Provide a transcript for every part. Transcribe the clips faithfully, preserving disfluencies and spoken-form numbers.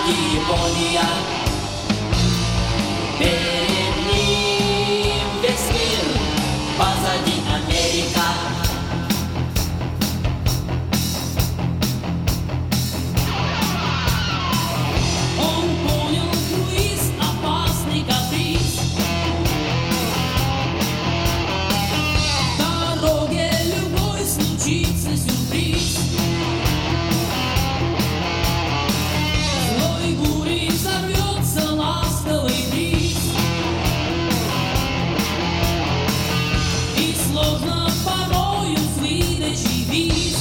позади Япония, перед ним весь мир, позади Америка. Сюрприз. Злой бурей взорвется ласковый бриз, и сложно порою с выдачей виз.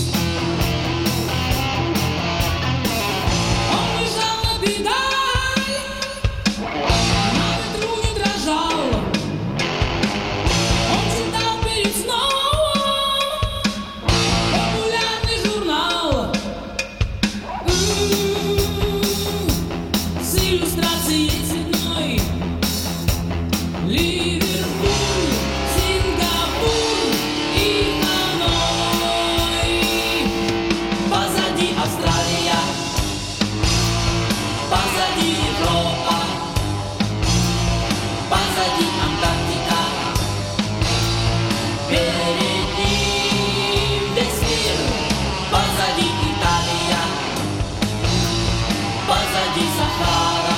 Он лежал на педаль, на ветру не дрожал. Он читал перед сном с иллюстрацией цветной. Ливерпуль, Сингапур и Ханой. Позади Австралия, позади Европа, позади Антарктика, перед ним весь мир, позади Италия, позади Сахара,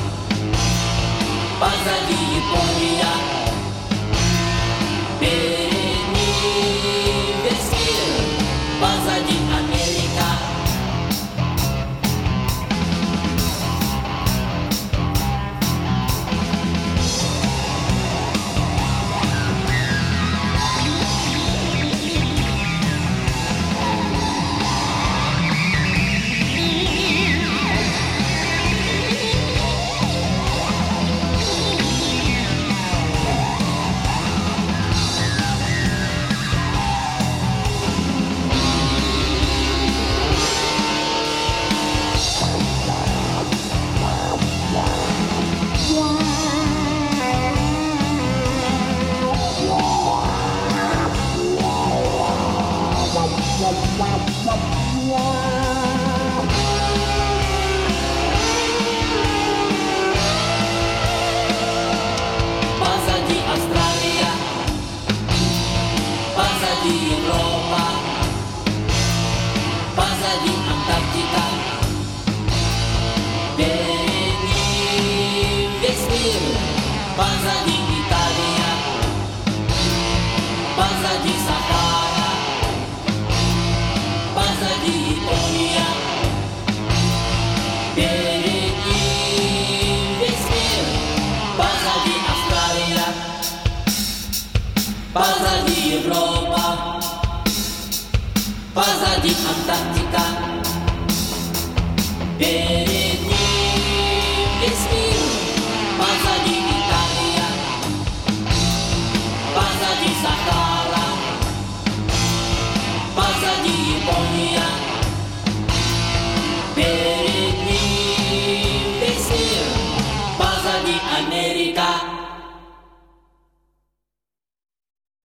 позади Япония, перед ним весь мир, позади Америка. Позади Австралия, позади Европа, позади Антарктика, перед ним весь мир, позади Италия, позади Сахара, позади Япония, перед ним весь мир, позади Австралия, позади Европа, позади Антарктика, перед ним весь мир, позади Италия, позади Сахара, позади Япония, перед ним весь мир, позади Америка.